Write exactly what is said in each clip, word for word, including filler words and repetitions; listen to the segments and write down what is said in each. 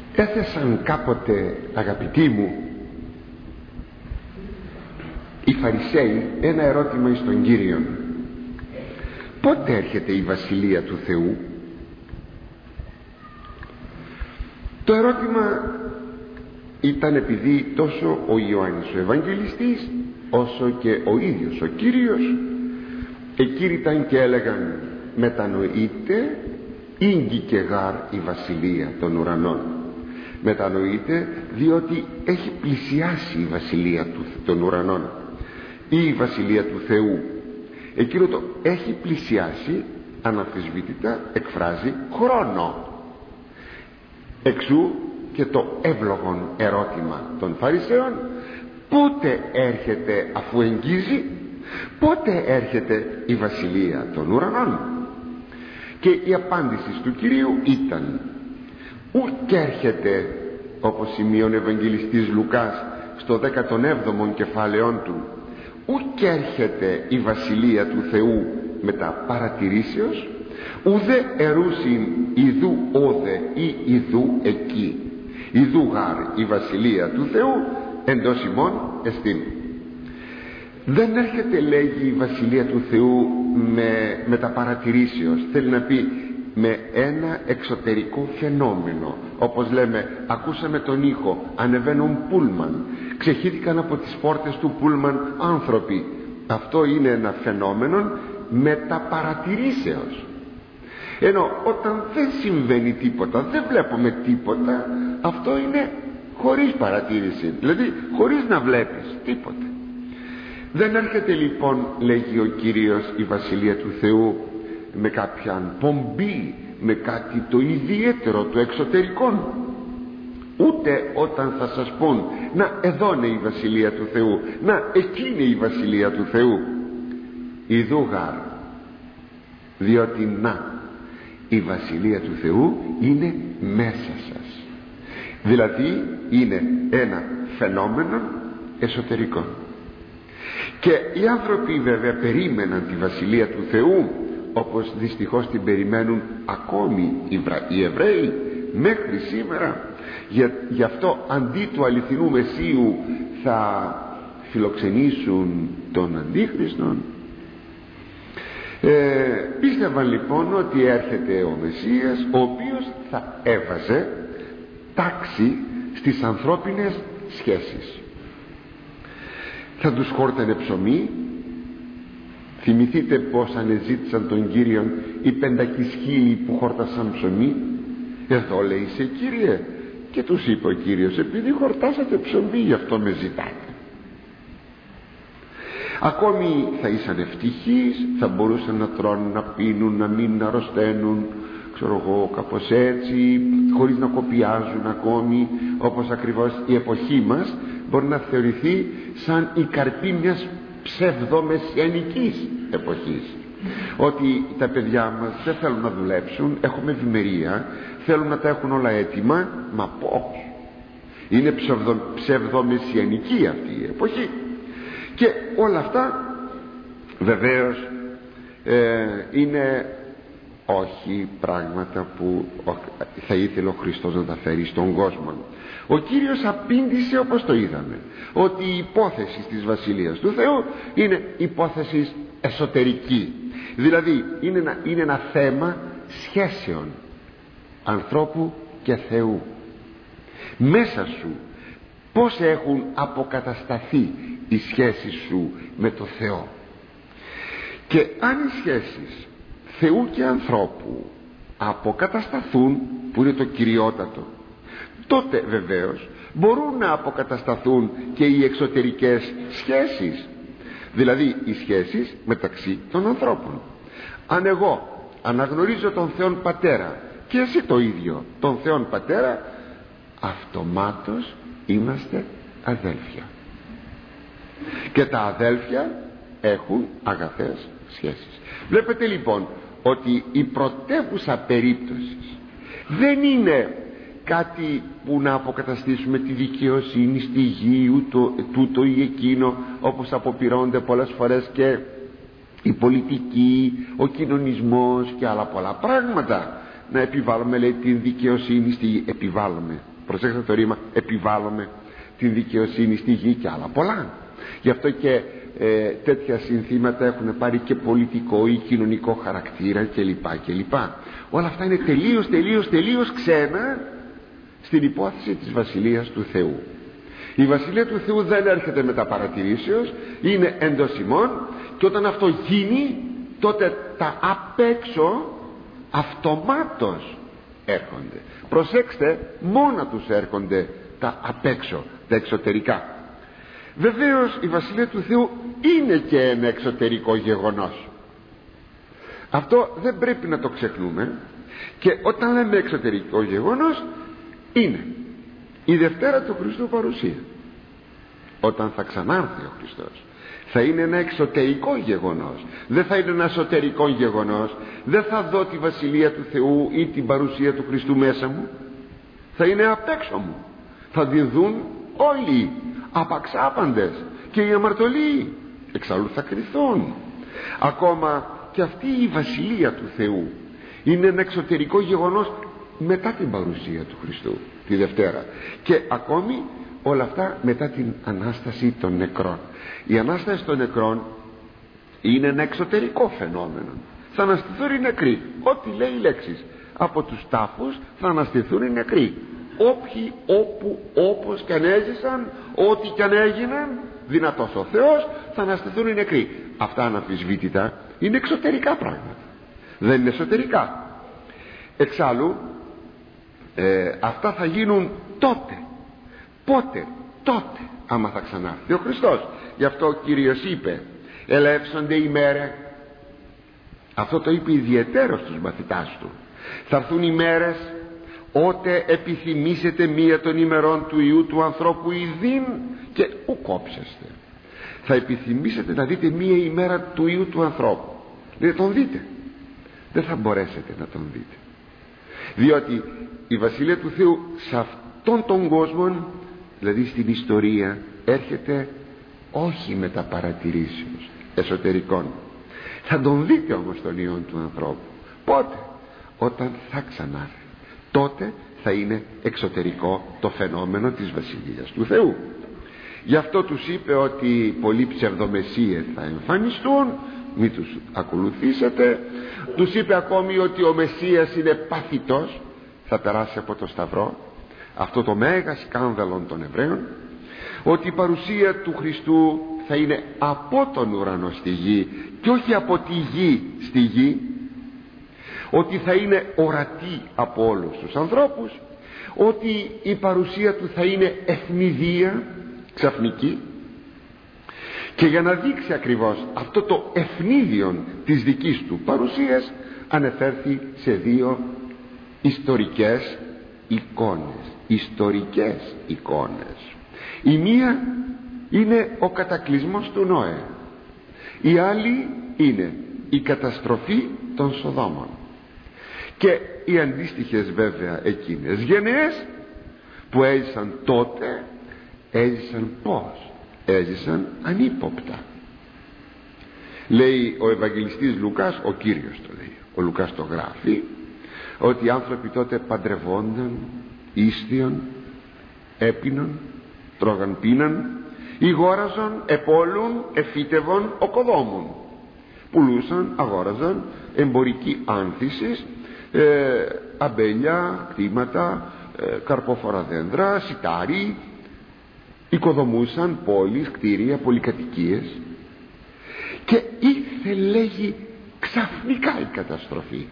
Έθεσαν κάποτε, αγαπητοί μου, οι Φαρισαίοι ένα ερώτημα εις τον Κύριον: πότε έρχεται η Βασιλεία του Θεού? Το ερώτημα ήταν επειδή τόσο ο Ιωάννης ο Ευαγγελιστής όσο και ο ίδιος ο Κύριος εκήρυταν και έλεγαν: μετανοείτε, ήγγικε γάρ η Βασιλεία των ουρανών. Μετανοείτε διότι έχει πλησιάσει η Βασιλεία του, των ουρανών, ή η Βασιλεία του Θεού. Εκείνο το έχει πλησιάσει αναμφισβήτητα εκφράζει χρόνο. Εξού και το εύλογον ερώτημα των Φαρισαίων: πότε έρχεται, αφού εγγίζει, πότε έρχεται η Βασιλεία των ουρανών? Και η απάντηση του Κυρίου ήταν: ούτε έρχεται, όπως σημείωνε ο Ευαγγελιστής Λουκάς στο δέκατον έβδομον κεφάλαιόν του, ούτε έρχεται η Βασιλεία του Θεού μετά παρατηρήσεως, ουδέ ερούσιν ιδού όδε ή ιδού εκεί, ιδού γάρ η Βασιλεία του Θεού εντός ημών εστίν. Δεν έρχεται, λέγει, η Βασιλεία του Θεού με, με τα παρατηρήσεως, θέλει να πει με ένα εξωτερικό φαινόμενο. Όπως λέμε, ακούσαμε τον ήχο, ανεβαίνουν πούλμαν, ξεχύθηκαν από τις πόρτες του πούλμαν άνθρωποι. Αυτό είναι ένα φαινόμενο με τα παρατηρήσεως. Ενώ όταν δεν συμβαίνει τίποτα, δεν βλέπουμε τίποτα, αυτό είναι χωρίς παρατήρηση, δηλαδή χωρίς να βλέπεις τίποτα. Δεν έρχεται λοιπόν, λέγει ο Κύριος, η Βασιλεία του Θεού με κάποια πομπή, με κάτι το ιδιαίτερο, το εξωτερικό. Ούτε όταν θα σας πούν: να, εδώ είναι η Βασιλεία του Θεού, να, εκεί είναι η Βασιλεία του Θεού. Ιδού γάρ, διότι να, η Βασιλεία του Θεού είναι μέσα σας. Δηλαδή είναι ένα φαινόμενο εσωτερικό. Και οι άνθρωποι βέβαια περίμεναν τη Βασιλεία του Θεού, όπως δυστυχώς την περιμένουν ακόμη οι Εβραίοι μέχρι σήμερα. Για, γι' αυτό αντί του αληθινού Μεσσίου θα φιλοξενήσουν τον Αντίχριστον. ε, πίστευαν λοιπόν ότι έρχεται ο Μεσσίας, ο οποίος θα έβαζε τάξη στις ανθρώπινες σχέσεις. Θα τους χόρτανε ψωμί. Θυμηθείτε πως ανεζήτησαν τον Κύριον οι πεντακισχύλοι που χόρτασαν ψωμί. Εδώ, λέει, σε Κύριε. Και τους είπε ο Κύριος: επειδή χορτάσατε ψωμί, γι' αυτό με ζητάτε. Ακόμη θα ήσαν ευτυχείς, θα μπορούσαν να τρώνε, να πίνουν, να μην αρρωσταίνουν, ξέρω εγώ, κάπως έτσι, χωρίς να κοπιάζουν ακόμη, όπως ακριβώς η εποχή μας μπορεί να θεωρηθεί σαν η καρπή μιας ψευδομεσιανικής εποχής. Ότι τα παιδιά μας δεν θέλουν να δουλέψουν, έχουμε ευημερία, θέλουν να τα έχουν όλα έτοιμα. Μα πώς? Είναι ψευδο, ψευδομεσιανική αυτή η εποχή. Και όλα αυτά βεβαίως ε, είναι όχι πράγματα που θα ήθελε ο Χριστός να τα φέρει στον κόσμο. Ο Κύριος απήντησε, όπως το είδαμε, ότι η υπόθεση της Βασιλείας του Θεού είναι υπόθεση εσωτερική. Δηλαδή είναι ένα, είναι ένα θέμα σχέσεων ανθρώπου και Θεού. Μέσα σου πώς έχουν αποκατασταθεί οι σχέσεις σου με το Θεό. Και αν οι σχέσεις Θεού και ανθρώπου αποκατασταθούν, που είναι το κυριότατο, τότε βεβαίως μπορούν να αποκατασταθούν και οι εξωτερικές σχέσεις, δηλαδή οι σχέσεις μεταξύ των ανθρώπων. Αν εγώ αναγνωρίζω τον Θεόν Πατέρα και εσύ το ίδιο τον Θεόν Πατέρα, αυτομάτως είμαστε αδέλφια. Και τα αδέλφια έχουν αγαθές σχέσεις. Βλέπετε λοιπόν ότι η πρωτεύουσα περίπτωση δεν είναι κάτι που να αποκαταστήσουμε τη δικαιοσύνη στη γη, ούτω, τούτο ή εκείνο, όπως αποπειρώνται πολλές φορές και η πολιτική, ο κοινωνισμός και άλλα πολλά πράγματα. να επιβάλλουμε, λέει, την δικαιοσύνη στη γη. Επιβάλλουμε, προσέξτε το ρήμα, επιβάλλουμε την δικαιοσύνη στη γη και άλλα πολλά. Γι' αυτό και ε, τέτοια συνθήματα έχουν πάρει και πολιτικό ή κοινωνικό χαρακτήρα κλπ. κλπ. Όλα αυτά είναι τελείως τελείως τελείως ξένα στην υπόθεση της Βασιλείας του Θεού. Η Βασιλεία του Θεού δεν έρχεται με τα παρατηρήσεως, είναι εντός ημών, και όταν αυτό γίνει, τότε τα απ' έξω αυτομάτως έρχονται. Προσέξτε, μόνα τους έρχονται τα απ' έξω, τα εξωτερικά. Βεβαίως η Βασιλεία του Θεού είναι και ένα εξωτερικό γεγονός. Αυτό δεν πρέπει να το ξεχνούμε. Και όταν λέμε εξωτερικό γεγονός, είναι η Δευτέρα του Χριστού παρουσία. Όταν θα ξανάρθει ο Χριστός, θα είναι ένα εξωτερικό γεγονός, δεν θα είναι ένα εσωτερικό γεγονός. Δεν θα δω τη Βασιλεία του Θεού ή την παρουσία του Χριστού μέσα μου, θα είναι απ' έξω μου. Θα την δουν όλοι, απαξάπαντες, και οι αμαρτωλοί εξάλλου θα κριθούν. Ακόμα και αυτή η Βασιλεία του Θεού είναι ένα εξωτερικό γεγονός μετά την παρουσία του Χριστού τη Δευτέρα, και ακόμη όλα αυτά μετά την Ανάσταση των νεκρών. Η Ανάσταση των νεκρών είναι ένα εξωτερικό φαινόμενο. Θα αναστηθούν οι νεκροί, ό,τι λέει οι λέξεις, από τους τάφους θα αναστηθούν οι νεκροί. Όποιοι, όπου, όπως κι αν έζησαν, ό,τι κι αν έγιναν, δυνατός ο Θεός, θα αναστηθούν οι νεκροί. Αυτά αναμφισβήτητα είναι εξωτερικά πράγματα, δεν είναι εσωτερικά. Εξάλλου ε, αυτά θα γίνουν τότε. Πότε? Τότε, άμα θα ξανάρθει ο Χριστός. Γι' αυτό ο Κύριος είπε, ελεύσονται οι μέρες. Αυτό το είπε ιδιαιτέρως στους μαθητάς του. Θα έρθουν οι μέρες ότε επιθυμήσετε μία των ημερών του Υιού του ανθρώπου ειδήν και ου κόψεστε. Θα επιθυμήσετε να δείτε μία ημέρα του Υιού του ανθρώπου, δεν τον δείτε, δεν θα μπορέσετε να τον δείτε, διότι η Βασιλεία του Θεού σε αυτόν τον κόσμο, δηλαδή στην ιστορία, έρχεται όχι με τα παρατηρήσεως εσωτερικών. Θα τον δείτε όμως τον Υιόν του ανθρώπου. Πότε? Όταν θα ξανάρθει. Τότε θα είναι εξωτερικό το φαινόμενο της Βασιλείας του Θεού. Γι' αυτό τους είπε ότι πολλοί ψευδομεσσίες θα εμφανιστούν, μην τους ακολουθήσετε. Τους είπε ακόμη ότι ο Μεσσίας είναι παθητός, θα περάσει από το Σταυρό, αυτό το μέγα σκάνδαλο των Εβραίων, ότι η παρουσία του Χριστού θα είναι από τον ουρανό στη γη και όχι από τη γη στη γη, ότι θα είναι ορατή από όλους τους ανθρώπους, ότι η παρουσία του θα είναι ευνηδία, ξαφνική. Και για να δείξει ακριβώς αυτό το ευνίδιον της δικής του παρουσίας, ανεφέρθη σε δύο ιστορικές εικόνες. Ιστορικές εικόνες. Η μία είναι ο κατακλυσμός του Νόε, η άλλη είναι η καταστροφή των Σοδόμων, και οι αντίστοιχες βέβαια εκείνες γενναίες που έζησαν τότε, έζησαν πώς? Έζησαν ανύποπτα. Λέει ο Ευαγγελιστής Λουκάς, ο Κύριος το λέει, ο Λουκάς το γράφει, ότι οι άνθρωποι τότε παντρευόνταν, ίστιον, έπινον, τρώγαν πίναν, ηγόραζαν, επόλουν, εφύτευον, οκοδόμουν, πουλούσαν, αγόραζαν, εμπορική άνθηση, ε, αμπέλια, κτήματα, ε, καρπόφορα δέντρα, σιτάρι, οικοδομούσαν πόλεις, κτίρια, πολυκατοικίες, και ήρθε, λέγει, ξαφνικά η καταστροφή.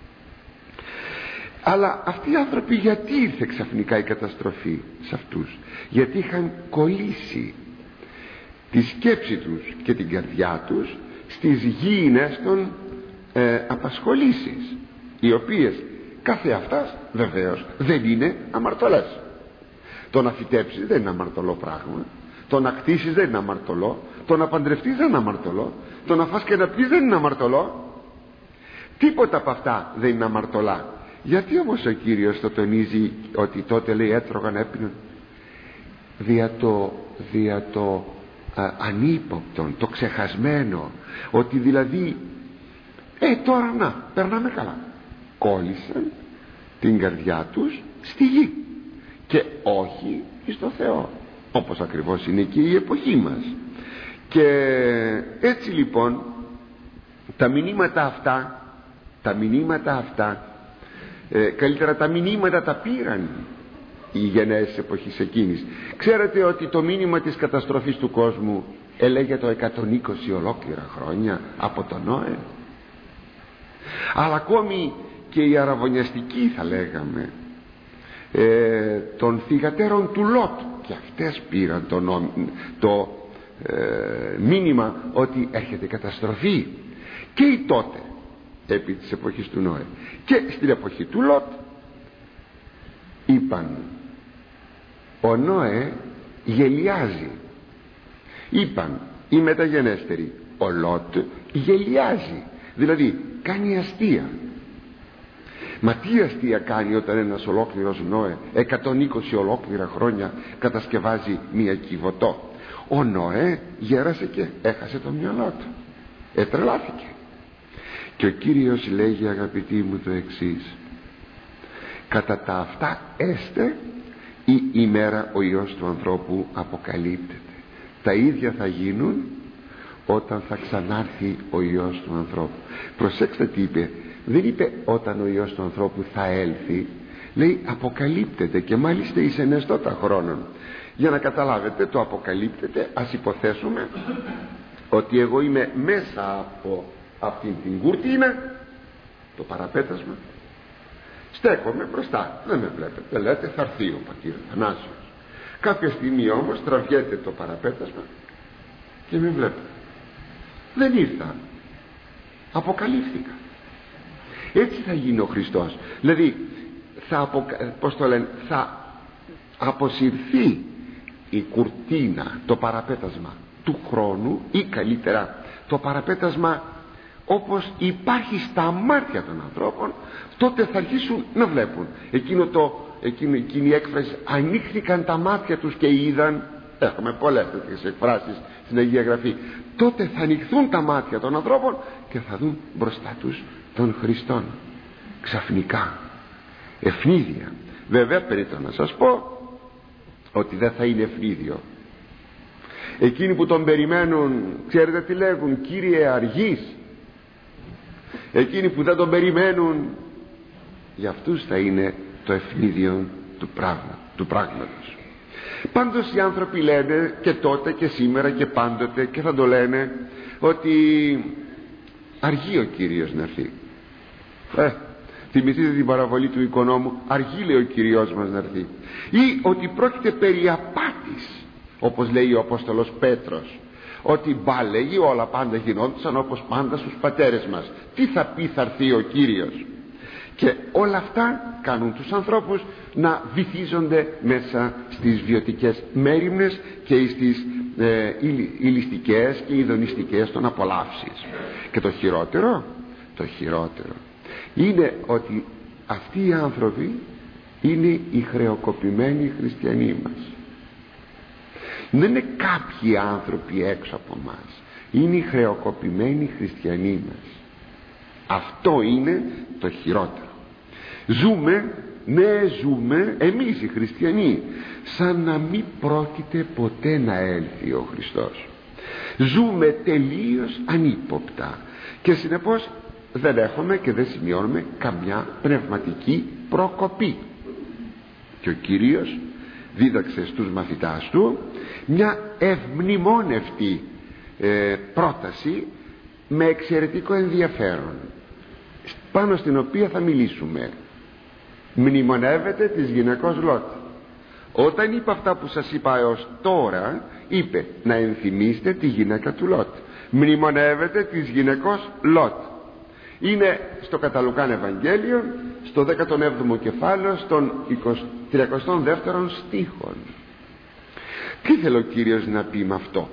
Αλλά αυτοί οι άνθρωποι, γιατί ήρθε ξαφνικά η καταστροφή σε αυτούς? Γιατί είχαν κολλήσει τη σκέψη τους και την καρδιά τους στις γήινες των ε, απασχολήσεις, οι οποίες κάθε αυτάς βεβαίως δεν είναι αμαρτωλές. Το να φυτέψεις δεν είναι αμαρτωλό πράγμα, το να κτίσεις δεν είναι αμαρτωλό, το να παντρευτείς δεν είναι αμαρτωλό, το να φας και να πεις δεν είναι αμαρτωλό. Τίποτα από αυτά δεν είναι αμαρτωλά. Γιατί όμως ο Κύριος το τονίζει ότι τότε, λέει, έτρωγαν, έπιναν? Δια το, δια το α, ανύποπτον, το ξεχασμένο, ότι δηλαδή ε τώρα να περνάμε καλά, κόλλησαν την καρδιά τους στη γη και όχι στο Θεό, όπως ακριβώς είναι και η εποχή μας. Και έτσι λοιπόν τα μηνύματα αυτά τα μηνύματα αυτά ε, καλύτερα τα μηνύματα τα πήραν οι γενναίες εποχής εκείνης. Ξέρετε ότι το μήνυμα της καταστροφής του κόσμου έλεγε το εκατόν είκοσι ολόκληρα χρόνια από τον Νόε. Αλλά ακόμη και οι αραβωνιαστικοί, θα λέγαμε, ε, των θυγατέρων του Λότ, και αυτές πήραν το, νο, το ε, μήνυμα ότι έρχεται καταστροφή. Και οι τότε, επί της εποχής του Νόε και στην εποχή του Λότ, είπαν ο Νόε γελιάζει. Είπαν οι μεταγενέστεροι ο Λότ γελιάζει, δηλαδή κάνει αστεία. Μα τι αστεία κάνει όταν ένας ολόκληρος Νόε εκατόν είκοσι ολόκληρα χρόνια κατασκευάζει μία κυβωτό? Ο Νόε γέρασε και έχασε το μυαλό του, ετρελάθηκε. Και ο Κύριος λέγει, αγαπητοί μου, το εξής: κατά τα αυτά έστε η ημέρα ο Υιός του ανθρώπου αποκαλύπτεται. Τα ίδια θα γίνουν όταν θα ξανάρθει ο Υιός του ανθρώπου. Προσέξτε τι είπε. Δεν είπε όταν ο Υιός του ανθρώπου θα έλθει, λέει αποκαλύπτεται, και μάλιστα εις ενεστώτα χρόνων. Για να καταλάβετε το αποκαλύπτεται, ας υποθέσουμε ότι εγώ είμαι μέσα από αυτήν την κουρτίνα, το παραπέτασμα, στέκομαι μπροστά, δεν με βλέπετε, λέτε θα έρθει ο πατήρ Θανάσιος. Κάποια στιγμή όμως τραβιέται το παραπέτασμα και με βλέπετε. Δεν ήρθα, αποκαλύφθηκα. Έτσι θα γίνει ο Χριστός. Δηλαδή θα, αποκα... πώς το λένε, θα αποσυρθεί η κουρτίνα, το παραπέτασμα του χρόνου, ή καλύτερα το παραπέτασμα όπως υπάρχει στα μάτια των ανθρώπων. Τότε θα αρχίσουν να βλέπουν εκείνο το, εκείνο, εκείνη η έκφραση, ανοίχθηκαν τα μάτια τους και είδαν. Έχουμε πολλές τέτοιες εκφράσεις στην Αγία Γραφή. Τότε θα ανοιχθούν τα μάτια των ανθρώπων και θα δουν μπροστά τους τον Χριστόν, ξαφνικά, ευνίδια. Βέβαια περίτω να σας πω ότι δεν θα είναι ευνίδιο. Εκείνοι που τον περιμένουν, ξέρετε τι λέγουν? Κύριε αργείς. Εκείνοι που δεν τον περιμένουν, για αυτούς θα είναι το ευνίδιο του, πράγμα, του πράγματος. Πάντως οι άνθρωποι λένε και τότε και σήμερα και πάντοτε, και θα το λένε, ότι αργεί ο Κύριος να έρθει. Ε, θυμηθείτε την παραβολή του οικονόμου, αργεί λέει ο Κύριος μας να έρθει. Ή ότι πρόκειται περί απάτης, όπως λέει ο Απόστολος Πέτρος, ότι μπα λέγει όλα πάντα γινόντουσαν όπως πάντα στους πατέρες μας. Τι θα πει θα έρθει ο Κύριος? Και όλα αυτά κάνουν τους ανθρώπους να βυθίζονται μέσα στις βιωτικές μέριμνες και στις ε, ηλιστικές και ειδονιστικές των απολαύσεις. Και το χειρότερο, το χειρότερο είναι ότι αυτοί οι άνθρωποι είναι οι χρεοκοπημένοι χριστιανοί μας. Δεν είναι κάποιοι άνθρωποι έξω από μας, είναι οι χρεοκοπημένοι χριστιανοί μας. Αυτό είναι το χειρότερο. Ζούμε, ναι ζούμε εμείς οι χριστιανοί σαν να μην πρόκειται ποτέ να έλθει ο Χριστός. Ζούμε τελείως ανύποπτα και συνεπώς δεν έχουμε και δεν σημειώνουμε καμιά πνευματική προκοπή. Και ο Κύριος δίδαξε στους μαθητάς του μια ευμνημόνευτη ε, πρόταση με εξαιρετικό ενδιαφέρον, πάνω στην οποία θα μιλήσουμε. Μνημονεύεται της γυναικός Λότ. Όταν είπε αυτά που σας είπα έως τώρα, είπε να ενθυμίστε τη γυναίκα του Λότ. Μνημονεύεται της γυναικός Λότ. Είναι στο κατά Λουκάν Ευαγγέλιο, στο δέκατο έβδομο κεφάλαιο, στον τριακοστό δεύτερο στίχον. Τι θέλει ο Κύριος να πει με αυτό?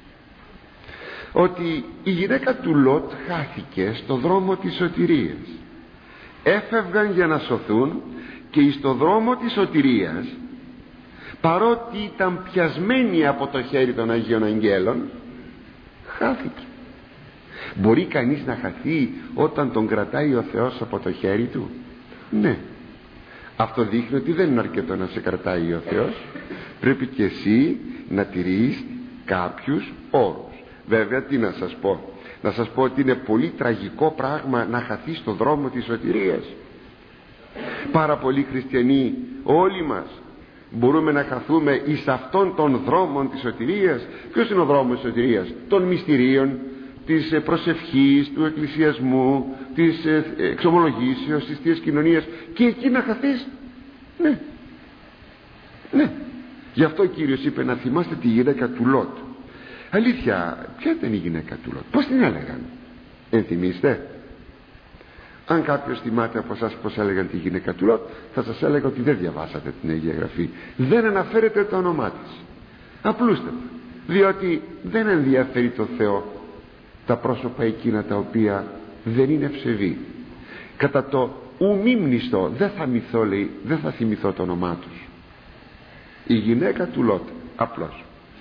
Ότι η γυναίκα του Λότ χάθηκε στο δρόμο της σωτηρίας. Έφευγαν για να σωθούν και στο δρόμο της σωτηρίας, παρότι ήταν πιασμένη από το χέρι των Αγίων Αγγέλων, χάθηκε. Μπορεί κανείς να χαθεί όταν τον κρατάει ο Θεός από το χέρι του? Ναι, Αυτό δείχνει ότι δεν είναι αρκετό να σε κρατάει ο Θεός. Πρέπει και εσύ να τηρείς κάποιους όρους. Βέβαια, τι να σας πω, να σας πω ότι είναι πολύ τραγικό πράγμα να χαθείς στο δρόμο της σωτηρίας. Πάρα πολλοί χριστιανοί, όλοι μας, μπορούμε να χαθούμε εις αυτόν τον δρόμο της σωτηρίας. Ποιος είναι ο δρόμος της σωτηρίας? Των μυστηρίων, της προσευχής, του εκκλησιασμού, της εξομολογήσεως, της Θείας Κοινωνίας, και εκεί να χαθείς. Ναι, ναι. Γι' αυτό ο Κύριος είπε να θυμάστε τη γυναίκα του Λότ. Αλήθεια, ποια ήταν η γυναίκα του Λότ? Πώς την έλεγαν? Ενθυμίστε? Αν κάποιος θυμάται από εσάς πως έλεγαν τη γυναίκα του Λότ, θα σας έλεγα ότι δεν διαβάσατε την Αγία Γραφή. Δεν αναφέρεται το όνομά της. Απλούστατα, διότι δεν ενδιαφέρει το Θεό τα πρόσωπα εκείνα τα οποία δεν είναι ευσεβή. Κατά το ου μίμνηστο, δεν θα μυθώ, λέει, δεν θα θυμηθώ το όνομά τους. Η γυναίκα του Λότ, απλώς.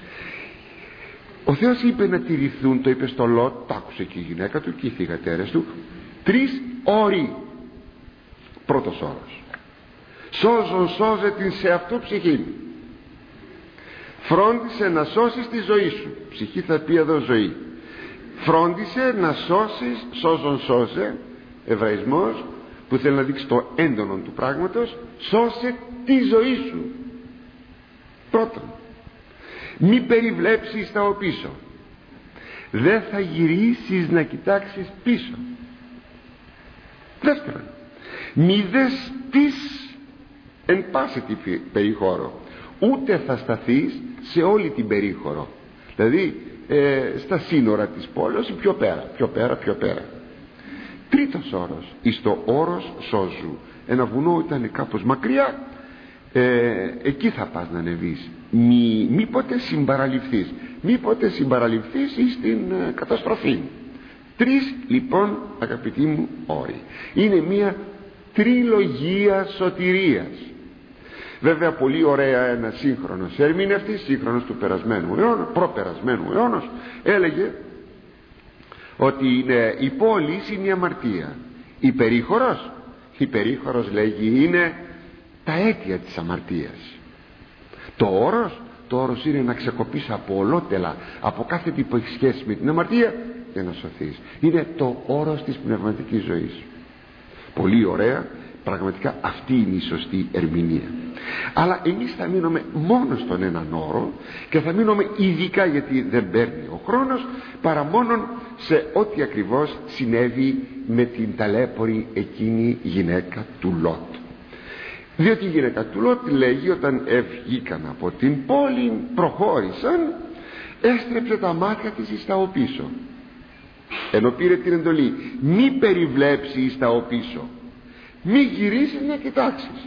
Ο Θεός είπε να τηρηθούν, το είπε στο Λότ, το άκουσε και η γυναίκα του και οι θυγατέρες του, τρεις όροι. Πρώτος όρος: σώζον σώζε την σε αυτό ψυχή. Φρόντισε να σώσεις τη ζωή σου. Ψυχή θα πει εδώ ζωή. Φρόντισε να σώσεις, σώζον σώζε, εβραϊσμός που θέλει να δείξει το έντονο του πράγματος, σώσε τη ζωή σου. Πρώτον, μη περιβλέψεις τα οπίσω. Δεν θα γυρίσεις να κοιτάξεις πίσω. Δεύτερον, μη δεστείς εν πάση την περιχώρο, ούτε θα σταθείς σε όλη την περίχωρο, δηλαδή ε, στα σύνορα της πόλης, πιο πέρα, πιο πέρα, πιο πέρα. Τρίτος όρος, εις το όρος σώζου. Ένα βουνό ήταν κάπως μακριά, ε, εκεί θα πας να ανεβείς. Μη, μη ποτέ συμπαραληφθείς, μη ποτέ συμπαραληφθείς εις την ε, καταστροφή. Τρεις λοιπόν, αγαπητοί μου, όροι. Είναι μια τριλογία σωτηρίας. Βέβαια πολύ ωραία ένα σύγχρονος ερμηνευτής, σύγχρονος του περασμένου αιώνα, προπερασμένου αιώνος, έλεγε ότι είναι, η πόλη είναι η αμαρτία. Η περίχωρος, η περίχωρος λέγει είναι τα αίτια της αμαρτίας. Το όρος, το όρος είναι να ξεκοπείς από ολότελα, από κάθε τι που έχει σχέση με την αμαρτία, για να σωθείς. Είναι το όρος της πνευματικής ζωής. Πολύ ωραία, πραγματικά αυτή είναι η σωστή ερμηνεία. Αλλά εμείς θα μείνουμε μόνο στον έναν όρο και θα μείνουμε ειδικά, γιατί δεν παίρνει ο χρόνος, παρά μόνο σε ό,τι ακριβώς συνέβη με την ταλέπορη εκείνη γυναίκα του Λότ. Διότι η γυναίκα του Λότ λέγει, όταν ευγήκαν από την πόλη, προχώρησαν, έστρεψε τα μάτια της εις τα οπίσω, ενώ πήρε την εντολή μη περιβλέψει εις τα οπίσω, μη γυρίσεις να κοιτάξεις.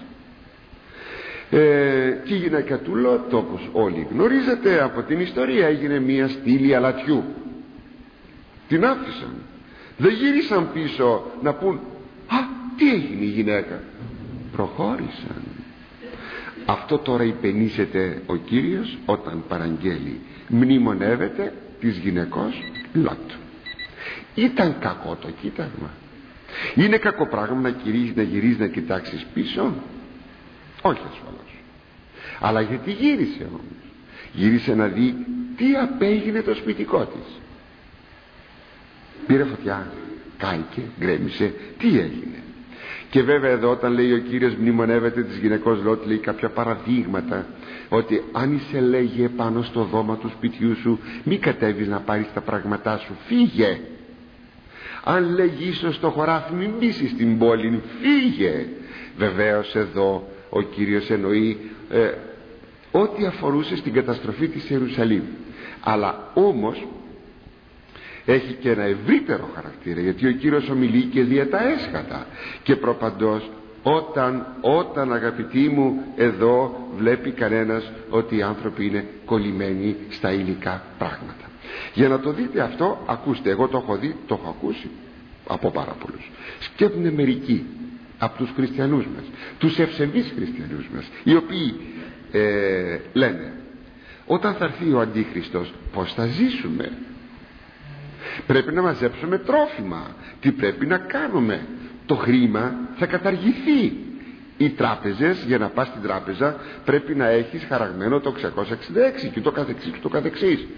ε, και η γυναίκα του Λότ, όπως όλοι γνωρίζετε από την ιστορία, έγινε μια στήλη αλατιού. Την άφησαν, δεν γύρισαν πίσω να πούν α, τι έγινε η γυναίκα. Προχώρησαν. Αυτό τώρα υπενήσεται ο Κύριος όταν παραγγέλει, μνημονεύεται της γυναικός Λότ. Ήταν κακό το κοίταγμα? Είναι κακό πράγμα να γυρίζεις να, γυρίζεις, να κοιτάξεις πίσω? Όχι ασφαλώς. Αλλά γιατί γύρισε όμως? Γύρισε να δει τι απέγινε το σπιτικό της. Πήρε φωτιά, κάηκε, γκρέμισε, τι έγινε? Και βέβαια εδώ όταν λέει ο Κύριος μνημονεύεται της γυναικός Λότ, λέει κάποια παραδείγματα, ότι αν είσαι, λέγει, επάνω στο δώμα του σπιτιού σου, μη κατέβεις να πάρεις τα πράγματά σου, φύγε. Αν λέγει ίσως στο χωράφι, μην μπήσεις στην πόλη, φύγε. Βεβαίως εδώ ο Κύριος εννοεί ε, ό,τι αφορούσε στην καταστροφή της Ιερουσαλήμ, αλλά όμως έχει και ένα ευρύτερο χαρακτήρα, γιατί ο Κύριος ομιλεί και δια τα έσχατα και προπαντός όταν, όταν αγαπητοί μου, εδώ βλέπει κανένας ότι οι άνθρωποι είναι κολλημένοι στα υλικά πράγματα. Για να το δείτε αυτό, ακούστε, εγώ το έχω δει, το έχω ακούσει από πάρα πολλούς. Σκέφτονται μερικοί από τους χριστιανούς μας, τους ευσεβείς χριστιανούς μας, οι οποίοι ε, λένε όταν θα έρθει ο Αντίχριστος πως θα ζήσουμε? Πρέπει να μαζέψουμε τρόφιμα. Τι πρέπει να κάνουμε? Το χρήμα θα καταργηθεί. Οι τράπεζες, για να πας στην τράπεζα πρέπει να έχεις χαραγμένο το εξακόσια εξήντα έξι και το καθεξής και το καθεξής.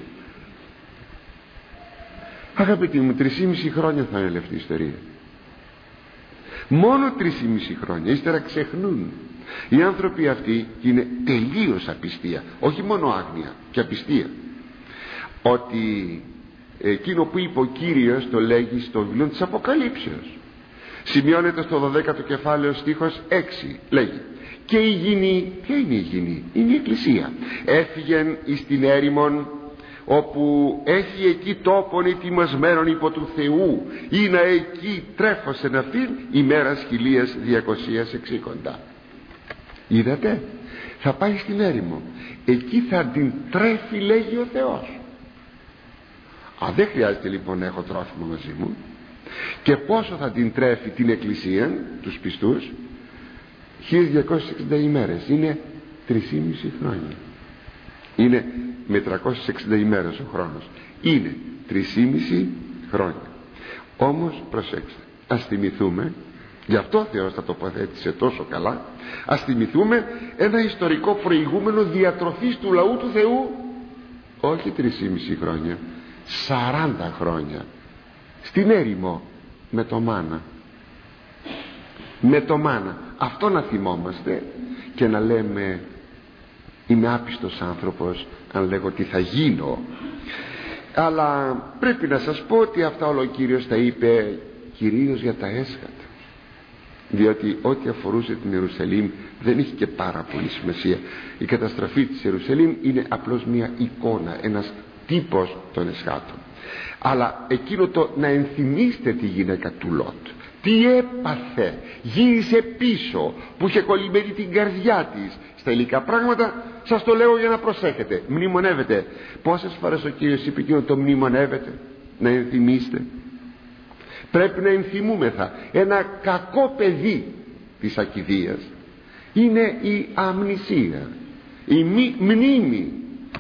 Αγαπητοί μου, τρεισήμισι χρόνια θα είναι αυτή η ιστορία. Μόνο τρεισήμισι χρόνια, ύστερα ξεχνούν. Οι άνθρωποι αυτοί είναι τελείως απιστία, όχι μόνο άγνοια και απιστία. Ότι εκείνο που είπε ο Κύριος το λέγει στο βιβλίο της Αποκαλύψεως. Σημειώνεται στο δωδέκατο κεφάλαιο στίχος έξι, λέγει: και η γηνή, ποια είναι η γηνή? Είναι η Εκκλησία. Έφυγεν εις την έρημον, όπου έχει εκεί τόπον ετοιμασμένον υπό του Θεού, ή να εκεί τρέφωσεν αυτήν ημέρας χιλίας διακοσίας εξήκοντα. Είδατε, θα πάει στην έρημο, εκεί θα την τρέφει, λέγει ο Θεός. Α, δεν χρειάζεται λοιπόν να έχω τρόφιμο μαζί μου. Και πόσο θα την τρέφει την Εκκλησία, τους πιστούς? χίλιες διακόσιες εξήντα ημέρες. Είναι τρεισήμισι χρόνια. Είναι με τριακόσιες εξήντα ημέρες ο χρόνος. Είναι τρεισήμισι χρόνια. Όμως προσέξτε, ας θυμηθούμε, γι' αυτό ο Θεός τα τοποθέτησε τόσο καλά, ας θυμηθούμε ένα ιστορικό προηγούμενο διατροφής του λαού του Θεού. Όχι τρεισήμισι χρόνια, σαράντα χρόνια στην έρημο με το μάνα. Με το μάνα. Αυτό να θυμόμαστε και να λέμε: είμαι άπιστος άνθρωπος αν λέγω τι θα γίνω. Αλλά πρέπει να σας πω ότι αυτά όλο ο Κύριος τα είπε κυρίως για τα έσχατα, διότι ό,τι αφορούσε την Ιερουσαλήμ δεν είχε και πάρα πολύ σημασία. Η καταστροφή της Ιερουσαλήμ είναι απλώς μια εικόνα, ένας τύπος των εσχάτων. Αλλά εκείνο το να ενθυμίστε τη γυναίκα του Λότ, τι έπαθε, γύρισε πίσω, που είχε κολλημένη την καρδιά της στα υλικά πράγματα. Σας το λέω για να προσέχετε, μνημονεύετε. Πόσες φορές ο Κύριος είπε εκείνο το μνημονεύετε, να ενθυμίστε? Πρέπει να ενθυμούμεθα. Ένα κακό παιδί της ακηδείας είναι η αμνησία, η μη μνήμη.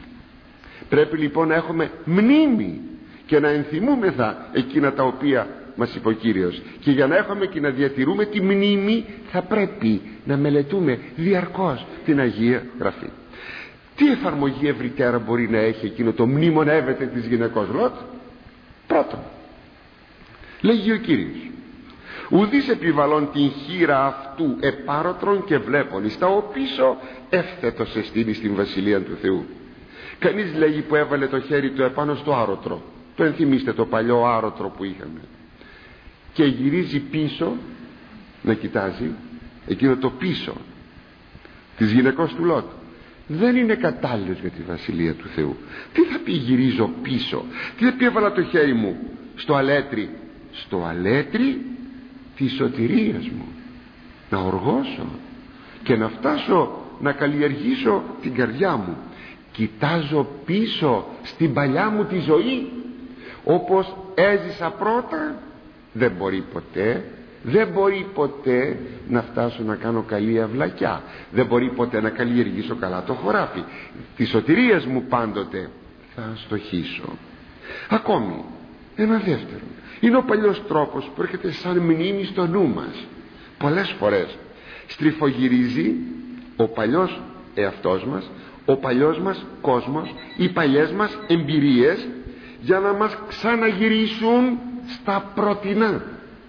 Πρέπει λοιπόν να έχουμε μνήμη και να ενθυμούμεθα εκείνα τα οποία μας είπε ο Κύριος. Και για να έχουμε και να διατηρούμε τη μνήμη θα πρέπει να μελετούμε διαρκώς την Αγία Γραφή. Τι εφαρμογή ευρυτέρα μπορεί να έχει εκείνο το μνημονεύεται της γυναικός Λότ? Πρώτον, λέγει ο Κύριος: ουδείς επιβαλών την χείρα αυτού επάρωτρον και βλέπων εις τα οπίσω εύθετος εστίνει στην βασιλεία του Θεού. Κανείς, λέγει, που έβαλε το χέρι του επάνω στο άρωτρο, το ενθυμίστε το παλιό άρωτρο που είχαμε, και γυρίζει πίσω να κοιτάζει εκείνο το πίσω της γυναικός του Λότ, δεν είναι κατάλληλος για τη βασιλεία του Θεού. Τι θα πει γυρίζω πίσω? Τι θα πει έβαλα το χέρι μου στο αλέτρι? Στο αλέτρι της σωτηρίας μου, να οργώσω και να φτάσω να καλλιεργήσω την καρδιά μου. Κοιτάζω πίσω στην παλιά μου τη ζωή, όπως έζησα πρώτα. Δεν μπορεί ποτέ, δεν μπορεί ποτέ να φτάσω να κάνω καλή αυλακιά, δεν μπορεί ποτέ να καλλιεργήσω καλά το χωράφι. Τη σωτηρίας μου πάντοτε θα στοχίσω. Ακόμη ένα δεύτερο, είναι ο παλιός τρόπος που έρχεται σαν μνήμη στο νου μας. Πολλές φορές στριφογυρίζει ο παλιός εαυτός μας, ο παλιός μας κόσμος, οι παλιές μας εμπειρίες, για να μας ξαναγυρίσουν στα πρωτινά.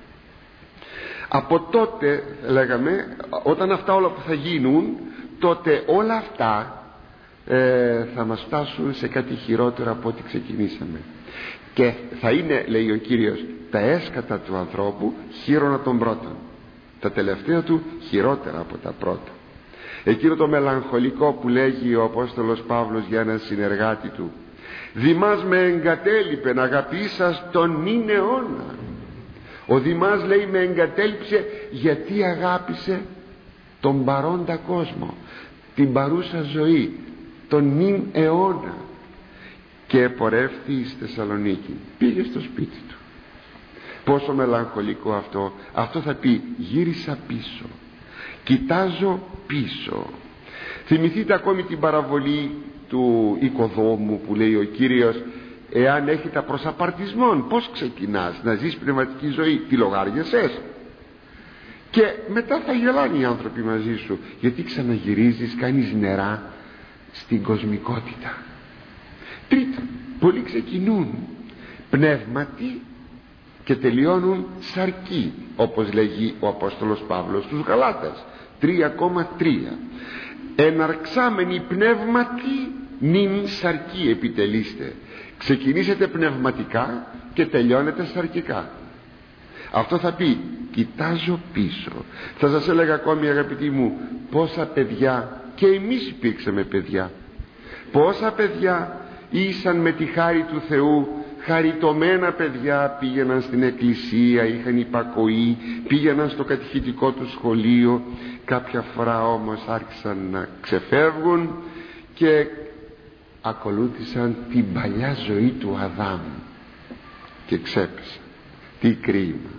Από τότε, λέγαμε, όταν αυτά όλα που θα γίνουν, τότε όλα αυτά ε, θα μας φτάσουν σε κάτι χειρότερο από ό,τι ξεκινήσαμε. Και θα είναι, λέει ο Κύριος, τα έσκατα του ανθρώπου χείρονα των πρώτων, τα τελευταία του χειρότερα από τα πρώτα. Εκείνο το μελαγχολικό που λέγει ο Απόστολος Παύλος για έναν συνεργάτη του: Δημάς με εγκατέλειπε να αγαπήσας τον νυν αιώνα. Ο Δημάς, λέει, με εγκατέλειψε γιατί αγάπησε τον παρόντα κόσμο, την παρούσα ζωή, τον νυν αιώνα, και πορεύθη στη Θεσσαλονίκη. Πήγε στο σπίτι του. Πόσο μελαγχολικό αυτό. Αυτό θα πει γύρισα πίσω, κοιτάζω πίσω. Θυμηθείτε ακόμη την παραβολή του οικοδόμου που λέει ο Κύριος: εάν έχει τα προσαπαρτισμόν, πως ξεκινάς να ζεις πνευματική ζωή? Τι λογάριασες? και μετά θα γελάνε οι άνθρωποι μαζί σου, γιατί ξαναγυρίζεις, κάνεις νερά στην κοσμικότητα. Τρίτον, πολλοί ξεκινούν πνεύματι και τελειώνουν σαρκί, όπως λέγει ο Απόστολος Παύλος στους Γαλάτας τρία κόμμα τρία. Εναρξάμενοι πνεύματι νυν σαρκί επιτελείστε. Ξεκινήσετε πνευματικά και τελειώνετε σαρκικά. Αυτό θα πει κοιτάζω πίσω. Θα σας έλεγα ακόμη, αγαπητοί μου, πόσα παιδιά, και εμείς υπήρξαμε παιδιά, πόσα παιδιά ήσαν με τη χάρη του Θεού χαριτωμένα παιδιά, πήγαιναν στην εκκλησία, είχαν υπακοή, πήγαιναν στο κατηχητικό του σχολείο, κάποια φορά όμως άρχισαν να ξεφεύγουν και ακολούθησαν την παλιά ζωή του Αδάμ και ξέπεσαν. Τι κρίμα.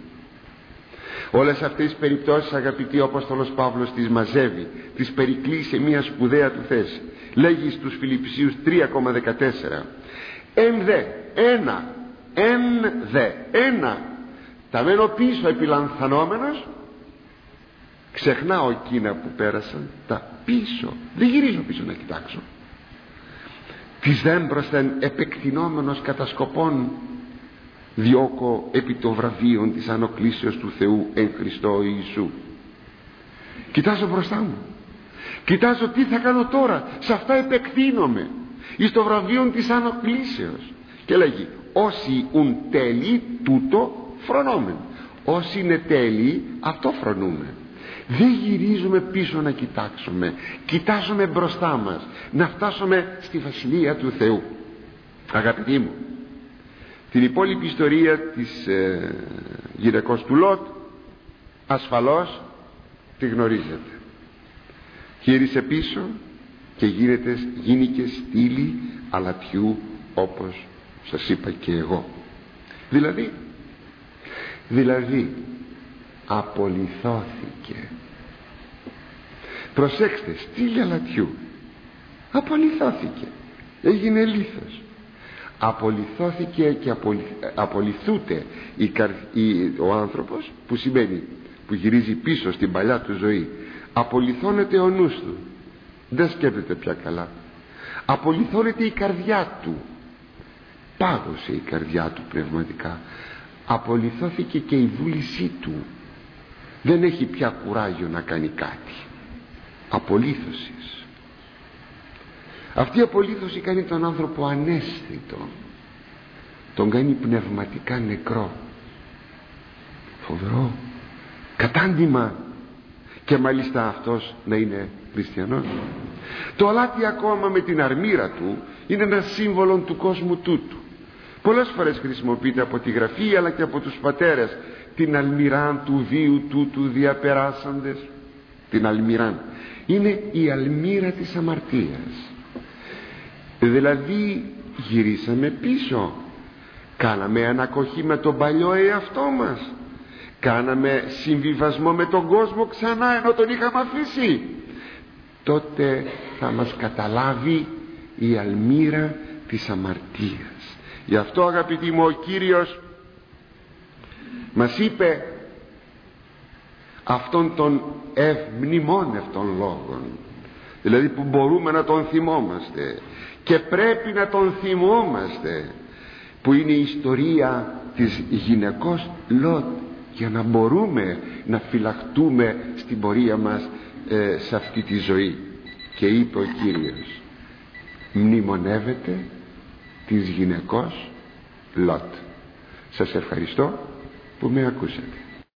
Όλες αυτές τις περιπτώσεις, αγαπητοί, ο Απόστολος Παύλος τις μαζεύει, τις περικλεί σε μια σπουδαία του θέση. Λέγει στους Φιλιππισίους τρία κόμμα δεκατέσσερα, εν δε, ένα, εν δε, ένα, τα μένω πίσω επιλανθανόμενος, ξεχνάω εκείνα που πέρασαν, τα πίσω, δεν γυρίζω πίσω να κοιτάξω. Τις δέμπροσθεν επεκτηνόμενος κατά σκοπών, διώκω επί το βραβείον της ανοκλήσεως του Θεού εν Χριστώ Ιησού. Κοιτάζω μπροστά μου, κοιτάζω τι θα κάνω τώρα, σε αυτά επεκτείνομαι εις το βραβείον της ανοκλήσεως. Και λέγει, όσοι ουν τέλει τούτο φρονόμεν. Όσοι είναι τέλειοι, αυτό φρονούμε. Δεν γυρίζουμε πίσω να κοιτάξουμε, κοιτάζουμε μπροστά μας, να φτάσουμε στη Βασιλεία του Θεού. Αγαπητοί μου, την υπόλοιπη ιστορία της ε, γυναικός του Λότ ασφαλώς τη γνωρίζετε. Γύρισε πίσω και γίνεται, γίνηκε στήλη αλατιού, όπως σας είπα και εγώ. Δηλαδή, δηλαδή απολυθώθηκε. Προσέξτε, στήλη αλατιού, απολυθώθηκε, έγινε λίθος. Απολυθώθηκε και απολυ... απολυθούται η καρ... η... ο άνθρωπος, που σημαίνει που γυρίζει πίσω στην παλιά του ζωή. Απολυθώνεται ο νους του, δεν σκέπτεται πια καλά. Απολυθώνεται η καρδιά του, πάγωσε η καρδιά του πνευματικά. Απολυθώθηκε και η βούλησή του, δεν έχει πια κουράγιο να κάνει κάτι. Απολύθωσης. Αυτή η απολύθωση κάνει τον άνθρωπο αναίσθητο, τον κάνει πνευματικά νεκρό. Φοβερό κατάντημα, και μάλιστα αυτός να είναι χριστιανός. Το αλάτι ακόμα με την αρμύρα του είναι ένα σύμβολο του κόσμου τούτου. Πολλές φορές χρησιμοποιείται από τη Γραφή αλλά και από τους πατέρες, την αλμυράν του βίου τούτου διαπεράσαντες. Την αλμυράν είναι η αλμύρα της αμαρτίας. Δηλαδή γυρίσαμε πίσω, κάναμε ανακοχή με τον παλιό εαυτό μας, κάναμε συμβιβασμό με τον κόσμο ξανά ενώ τον είχαμε αφήσει. Τότε θα μας καταλάβει η αλμύρα της αμαρτίας. Γι' αυτό, αγαπητοί μου, ο Κύριος μας είπε αυτόν τον ευμνημόνευτον λόγον, δηλαδή που μπορούμε να τον θυμόμαστε και πρέπει να τον θυμόμαστε, που είναι η ιστορία της γυναικός Λότ, για να μπορούμε να φυλαχτούμε στην πορεία μας ε, σε αυτή τη ζωή. Και είπε ο Κύριος, μνημονεύετε της γυναικός Λότ. Σας ευχαριστώ που με ακούσατε.